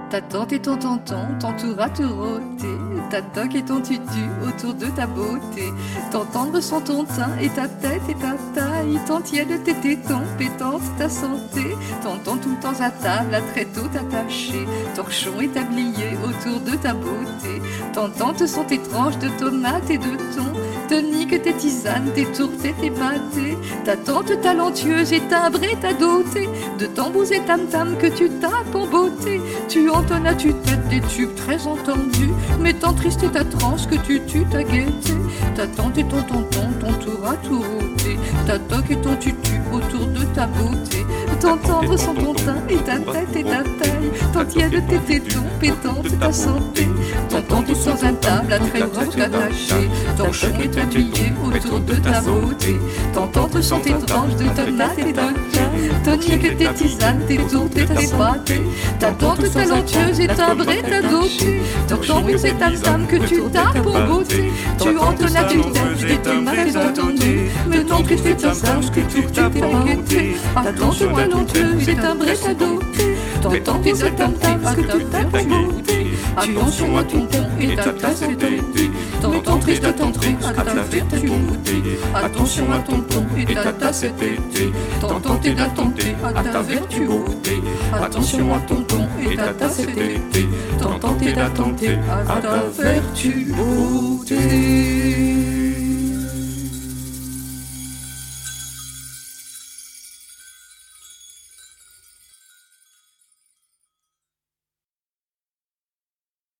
Ta tante et ton tonton t'entourent à tout rôter, ta toque et ton tutu autour de ta beauté. Ton tendre son ton teint et ta tête et ta taille, ton tiède tes tétons, pétante ta santé. Tonton tout le temps à table, à tréteau attaché, torchon et tablier autour de ta beauté. Ton tante sont tes tranches de tomates et de thon, tonique tes tisanes, tes tourtes et tes pâtés. Ta tante talentueuse et timbrée ta dotée, de tambours et tam-tam que tu tapes en beauté. Tu entonnes à tue-tête des tubes très entendus, mettant triste et ta transe que tu tues ta gaieté. Ta tante et ton tonton t'entourent à tout rôter, ta toque et ton tutu autour de ta beauté. Ton tendre son ton teint et ta tête et ta taille, ton tiède tes tétons, pétante ta santé. Ton tante est sans un table à très gros attaché, ton choc est habillé autour de ta beauté. Ton tante sont tes tranches de tomates et de thym, tonique tes tisanes, tes tourtes et tes pâtés. Ta tante talentueuse et timbrée ta dotée, torchon et c'est tam-tam que tu tapes en beauté. Tu entres la tue-tête et tu m'as fait entendre, mais non triste et ta sage que tu t'es paqueté. Ta tante talentueuse et timbrée ta dotée, ton tante et ta tam-tam que tu tapes en beauté. Attention à ton ton et ta tasse et beauté, ton temps triste à t'entrer à ta vertu beauté. Attention à ton ton et ta tasse et beauté, ton tenter d'attenter à ta vertu beauté. Attention à ton ton et ta tasse et beauté, ton tenter d'attenter à ta vertu beauté.